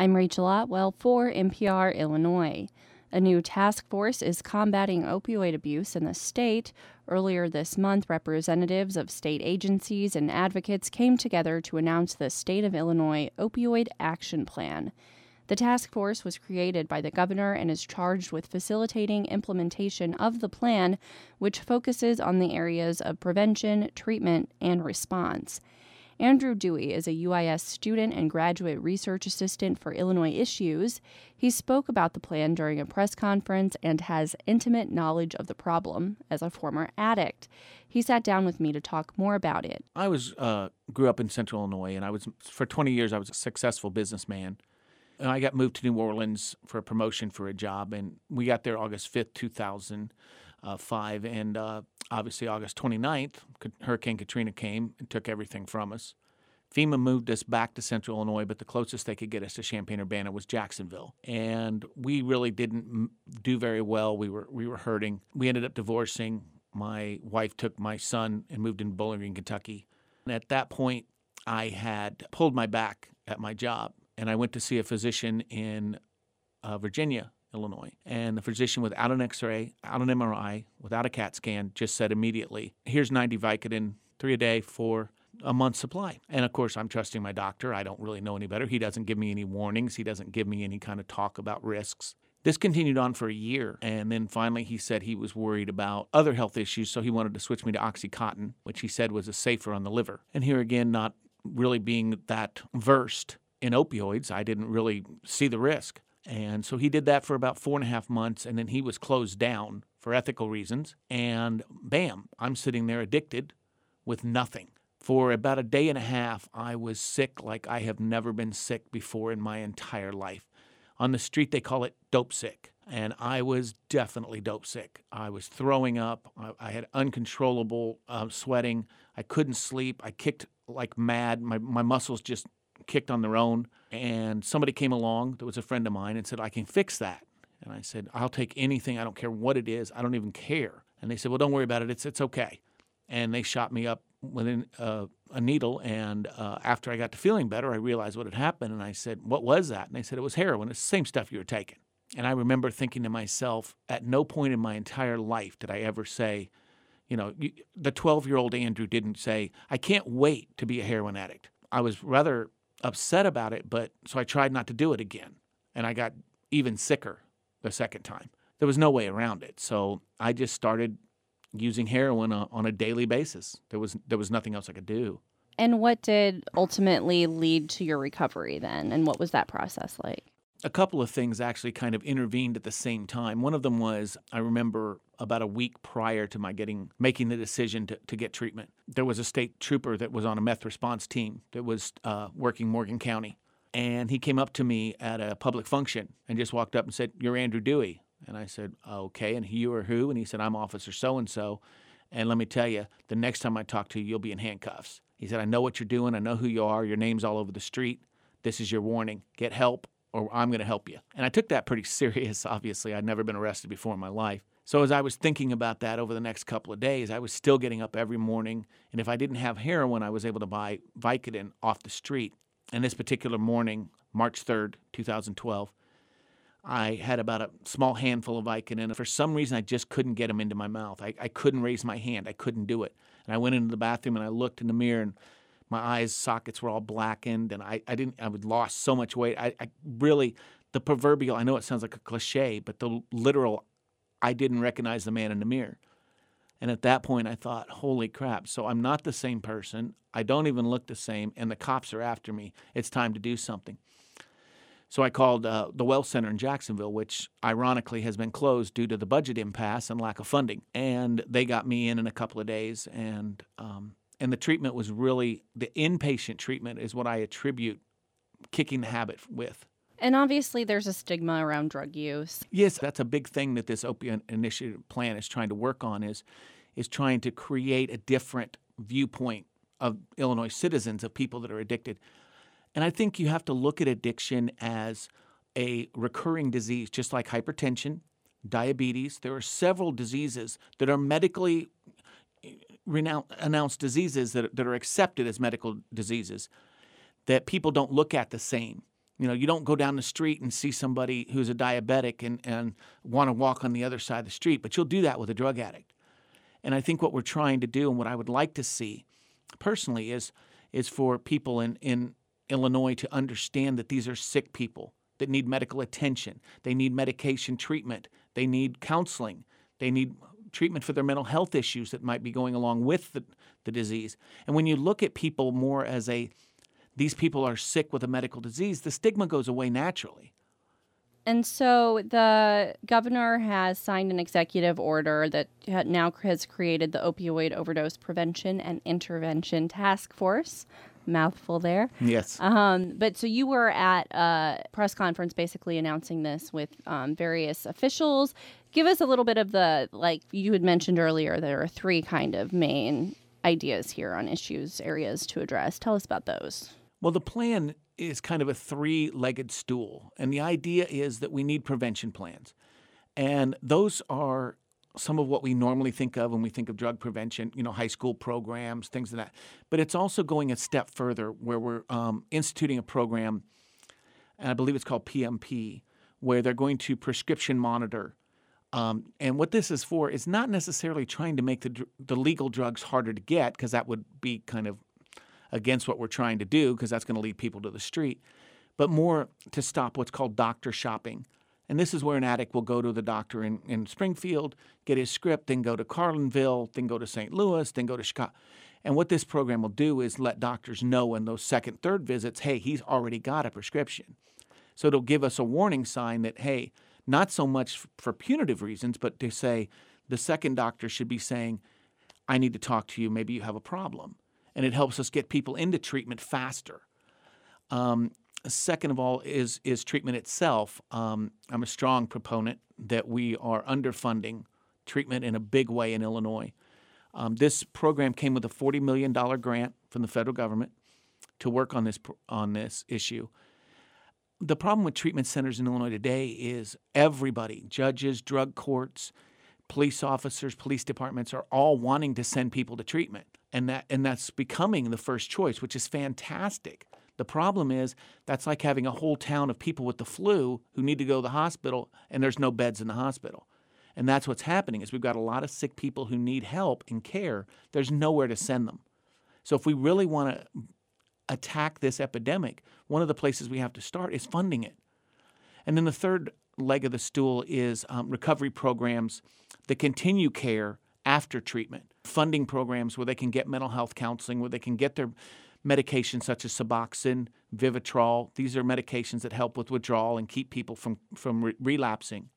I'm Rachel Otwell for NPR Illinois. A new task force is combating opioid abuse in the state. Earlier this month, representatives of state agencies and advocates came together to announce the State of Illinois Opioid Action Plan. The task force was created by the governor and is charged with facilitating implementation of the plan, which focuses on the areas of prevention, treatment, and response. Andrew Dewey is a UIS student and graduate research assistant for Illinois Issues. He spoke about the plan during a press conference and has intimate knowledge of the problem as a former addict. He sat down with me to talk more about it. I grew up in Central Illinois, and for 20 years I was a successful businessman. And I got moved to New Orleans for a promotion for a job, and we got there August 5th, 2005, and obviously August 29th, Hurricane Katrina came and took everything from us. FEMA moved us back to Central Illinois, but the closest they could get us to Champaign-Urbana was Jacksonville. And we really didn't do very well. We were hurting. We ended up divorcing. My wife took my son and moved into Bowling Green, Kentucky. And at that point, I had pulled my back at my job, and I went to see a physician in Virginia, Illinois. And the physician, without an X-ray, without an MRI, without a CAT scan, just said immediately, here's 90 Vicodin, 3 a day for a month's supply. And of course, I'm trusting my doctor. I don't really know any better. He doesn't give me any warnings. He doesn't give me any kind of talk about risks. This continued on for a year. And then finally, he said he was worried about other health issues, so he wanted to switch me to Oxycontin, which he said was safer on the liver. And here again, not really being that versed in opioids, I didn't really see the risk. And so he did that for about 4.5 months, and then he was closed down for ethical reasons. And bam, I'm sitting there addicted with nothing. For about a day and a half, I was sick like I have never been sick before in my entire life. On the street, they call it dope sick. And I was definitely dope sick. I was throwing up. I had uncontrollable sweating. I couldn't sleep. I kicked like mad. My muscles just kicked on their own. And somebody came along that was a friend of mine and said, I can fix that. And I said, I'll take anything. I don't care what it is. I don't even care. And they said, well, don't worry about it. It's okay. And they shot me up with a needle. And after I got to feeling better, I realized what had happened. And I said, what was that? And they said, it was heroin. It's the same stuff you were taking. And I remember thinking to myself, at no point in my entire life did I ever say, the 12-year-old Andrew didn't say, I can't wait to be a heroin addict. I was rather upset about it, but so I tried not to do it again. And I got even sicker the second time. There was no way around it. So I just started using heroin on a daily basis. There was nothing else I could do. And what did ultimately lead to your recovery then? And what was that process like? A couple of things actually kind of intervened at the same time. One of them was, I remember about a week prior to my making the decision to get treatment, there was a state trooper that was on a meth response team that was working Morgan County. And he came up to me at a public function and just walked up and said, you're Andrew Dewey. And I said, okay, and you are who? And he said, I'm Officer so-and-so. And let me tell you, the next time I talk to you, you'll be in handcuffs. He said, I know what you're doing. I know who you are. Your name's all over the street. This is your warning. Get help, or I'm going to help you. And I took that pretty serious, obviously. I'd never been arrested before in my life. So as I was thinking about that over the next couple of days, I was still getting up every morning. And if I didn't have heroin, I was able to buy Vicodin off the street. And this particular morning, March 3rd, 2012, I had about a small handful of Vicodin. And for some reason, I just couldn't get them into my mouth. I couldn't raise my hand. I couldn't do it. And I went into the bathroom and I looked in the mirror, and my eyes sockets were all blackened, and I would lost so much weight. I really, the proverbial, I know it sounds like a cliche, but the literal, I didn't recognize the man in the mirror. And at that point, I thought, holy crap. So I'm not the same person. I don't even look the same, and the cops are after me. It's time to do something. So I called the Well Center in Jacksonville, which ironically has been closed due to the budget impasse and lack of funding. And they got me in a couple of days, and the treatment was really, the inpatient treatment is what I attribute kicking the habit with. And obviously there's a stigma around drug use. Yes, that's a big thing that this Opioid Initiative plan is trying to work on, is trying to create a different viewpoint of Illinois citizens, of people that are addicted. And I think you have to look at addiction as a recurring disease, just like hypertension, diabetes. There are several diseases that are medically announced diseases that are accepted as medical diseases that people don't look at the same. You don't go down the street and see somebody who's a diabetic and want to walk on the other side of the street, but you'll do that with a drug addict. And I think what we're trying to do and what I would like to see personally is for people in Illinois to understand that these are sick people that need medical attention. They need medication treatment. They need counseling. They need treatment for their mental health issues that might be going along with the disease. And when you look at people more as these people are sick with a medical disease, the stigma goes away naturally. And so the governor has signed an executive order that now has created the Opioid Overdose Prevention and Intervention Task Force. Mouthful there. Yes. But so you were at a press conference basically announcing this with various officials. Give us a little bit of like you had mentioned earlier, there are 3 kind of main ideas here on areas to address. Tell us about those. Well, the plan is kind of a 3-legged stool. And the idea is that we need prevention plans. And those are some of what we normally think of when we think of drug prevention, high school programs, things like that. But it's also going a step further where we're instituting a program, and I believe it's called PMP, where they're going to prescription monitor. And what this is for is not necessarily trying to make the legal drugs harder to get, because that would be kind of against what we're trying to do, because that's going to lead people to the street, but more to stop what's called doctor shopping. And this is where an addict will go to the doctor in Springfield, get his script, then go to Carlinville, then go to St. Louis, then go to Chicago. And what this program will do is let doctors know in those second, third visits, hey, he's already got a prescription. So it'll give us a warning sign that, hey, not so much for punitive reasons, but to say the second doctor should be saying, I need to talk to you, maybe you have a problem. And it helps us get people into treatment faster. Second of all is treatment itself. I'm a strong proponent that we are underfunding treatment in a big way in Illinois. This program came with a $40 million grant from the federal government to work on this issue. The problem with treatment centers in Illinois today is everybody, judges, drug courts, police officers, police departments are all wanting to send people to treatment. And that's becoming the first choice, which is fantastic. The problem is that's like having a whole town of people with the flu who need to go to the hospital, and there's no beds in the hospital. And that's what's happening is we've got a lot of sick people who need help and care. There's nowhere to send them. So if we really want to attack this epidemic, one of the places we have to start is funding it. And then the third leg of the stool is recovery programs that continue care after treatment, funding programs where they can get mental health counseling, where they can get their medications such as Suboxone, Vivitrol. These are medications that help with withdrawal and keep people from relapsing.